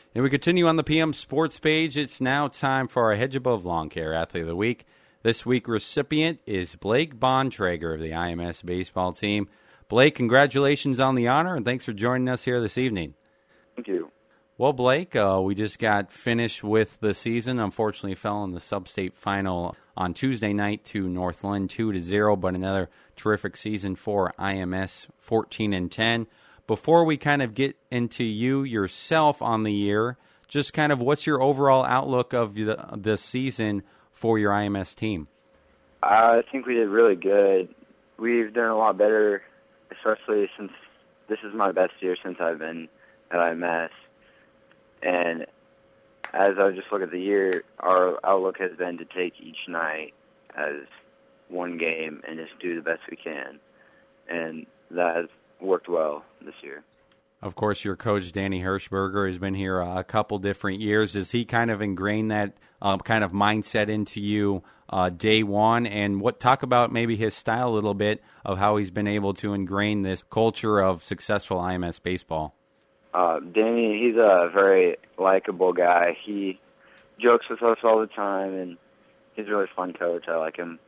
And we continue on the PM Sports page. It's now time for our Hedge Above Lawn Care Athlete of the Week. This week recipient is Blake Bontrager of the IMS baseball team. Blake, congratulations on the honor, and thanks for joining us here this evening. Thank you. Well, Blake, we just got finished with the season. Unfortunately, fell in the sub-state final on Tuesday night to Northland 2-0, but another terrific season for IMS, 14-10. Before we kind of get into you yourself on the year, just kind of what's your overall outlook of the season for your IMS team? I think we did really good. We've done a lot better, especially since this is my best year since I've been at IMS. And as I just look at the year, our outlook has been to take each night as one game and just do the best we can. And that has worked well this year. Of course, your coach, Danny Hirschberger, has been here a couple different years. Does he kind of ingrain that kind of mindset into you day one? And talk about maybe his style a little bit of how he's been able to ingrain this culture of successful IMS baseball. Danny, he's a very likable guy. He jokes with us all the time, and he's a really fun coach. I like him.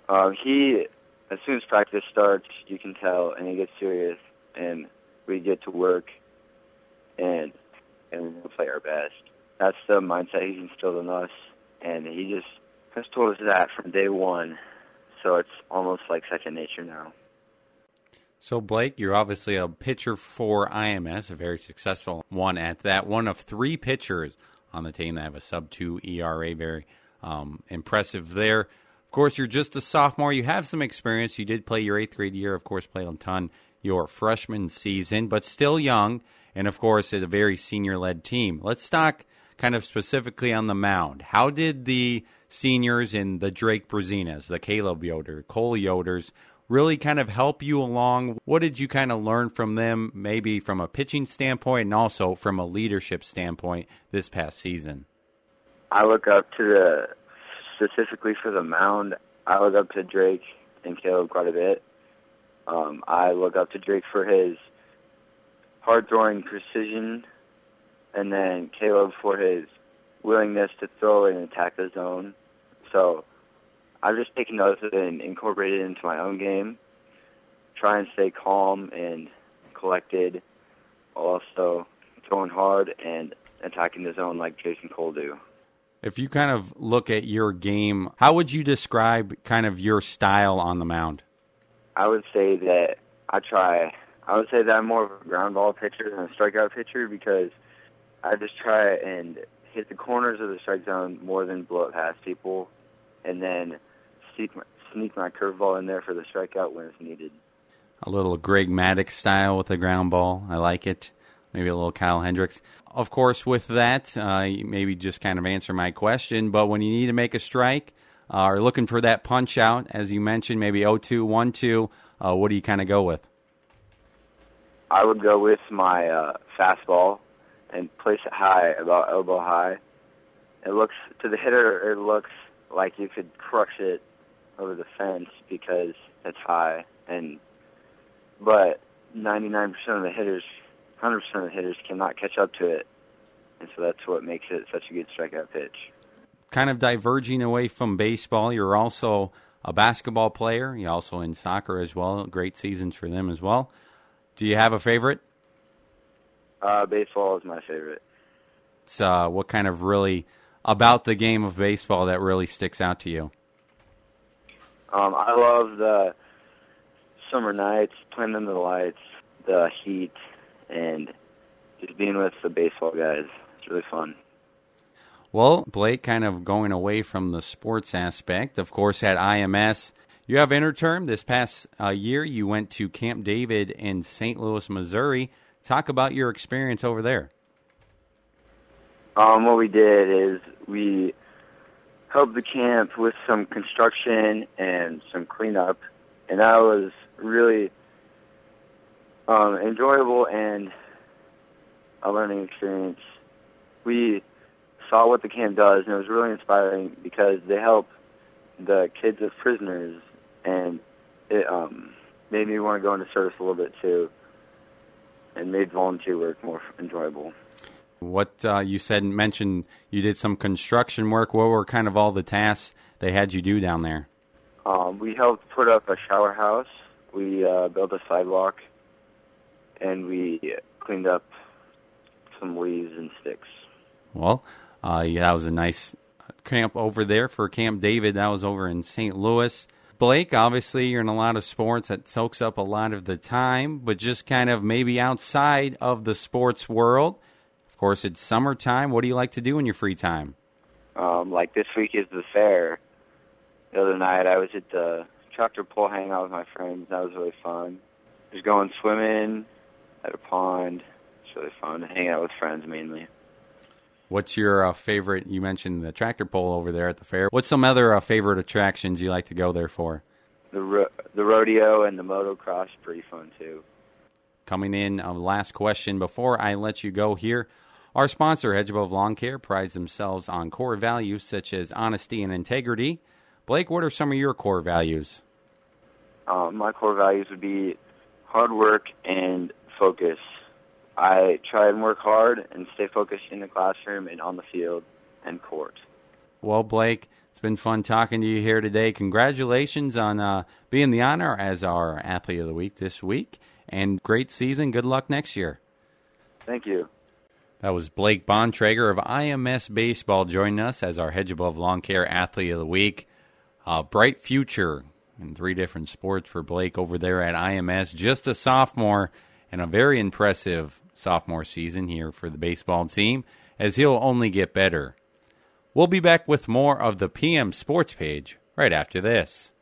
As soon as practice starts, you can tell, and he gets serious, and we get to work, and we'll play our best. That's the mindset he's instilled in us, and he just has told us that from day one, so it's almost like second nature now. So, Blake, you're obviously a pitcher for IMS, a very successful one at that. One of three pitchers on the team that have a sub-2 ERA, very impressive there. Of course, you're just a sophomore. You have some experience. You did play your 8th grade year, of course, played a ton your freshman season, but still young, and, of course, it's a very senior-led team. Let's talk kind of specifically on the mound. How did the seniors in the Drake Brazinas, the Caleb Yoder, Cole Yoders, really kind of help you along? What did you kind of learn from them, maybe from a pitching standpoint and also from a leadership standpoint this past season? I look up to specifically for the mound, I look up to Drake and Caleb quite a bit. I look up to Drake for his hard-throwing precision, and then Caleb for his willingness to throw and attack the zone. So I've just taken those and incorporated it into my own game, try and stay calm and collected, also throwing hard and attacking the zone like Jason Cole do. If you kind of look at your game, how would you describe kind of your style on the mound? I would say that I'm more of a ground ball pitcher than a strikeout pitcher because I just try and hit the corners of the strike zone more than blow it past people, and then sneak my curveball in there for the strikeout when it's needed. A little Greg Maddux style with the ground ball. I like it. Maybe a little Kyle Hendricks. Of course, with that, maybe just kind of answer my question, but when you need to make a strike or looking for that punch out, as you mentioned, maybe 0-2, 1-2, what do you kind of go with? I would go with my fastball and place it high, about elbow high. To the hitter, it looks like you could crush it over the fence because it's high, but 99% of the hitters, 100% of the hitters cannot catch up to it, and so that's what makes it such a good strikeout pitch. Kind of diverging away from baseball, you're also a basketball player. You're also in soccer as well. Great seasons for them as well. Do you have a favorite? Baseball is my favorite. It's what kind of really about the game of baseball that really sticks out to you? I love the summer nights, playing under the lights, the heat, and just being with the baseball guys. It's really fun. Well, Blake, kind of going away from the sports aspect, of course, at IMS, you have interterm. This past year, you went to Camp David in St. Louis, Missouri. Talk about your experience over there. What we did is we helped the camp with some construction and some cleanup, and that was really enjoyable and a learning experience. We saw what the camp does, and it was really inspiring because they help the kids of prisoners, and it made me want to go into service a little bit too, and made volunteer work more enjoyable. What you mentioned you did some construction work. What were kind of all the tasks they had you do down there? We helped put up a shower house. We built a sidewalk, and we cleaned up some leaves and sticks. Well, that was a nice camp over there for Camp David. That was over in St. Louis. Blake, obviously you're in a lot of sports. That soaks up a lot of the time, but just kind of maybe outside of the sports world. Of course, it's summertime. What do you like to do in your free time? Like this week is the fair. The other night I was at the tractor pull hanging out with my friends. That was really fun. Just going swimming at a pond. It's really fun. Hanging out with friends mainly. What's your favorite? You mentioned the tractor pull over there at the fair. What's some other favorite attractions you like to go there for? The rodeo and the motocross, pretty fun too. Coming in, last question before I let you go here. Our sponsor, Hedge Above Lawn Care, prides themselves on core values such as honesty and integrity. Blake, what are some of your core values? My core values would be hard work and focus. I try and work hard and stay focused in the classroom and on the field and court. Well, Blake, it's been fun talking to you here today. Congratulations on being the honor as our Athlete of the Week this week. And great season. Good luck next year. Thank you. That was Blake Bontrager of IMS Baseball joining us as our Hedge Above Lawn Care Athlete of the Week. A bright future in 3 different sports for Blake over there at IMS. Just a sophomore and a very impressive sophomore season here for the baseball team, as he'll only get better. We'll be back with more of the PM Sports Page right after this.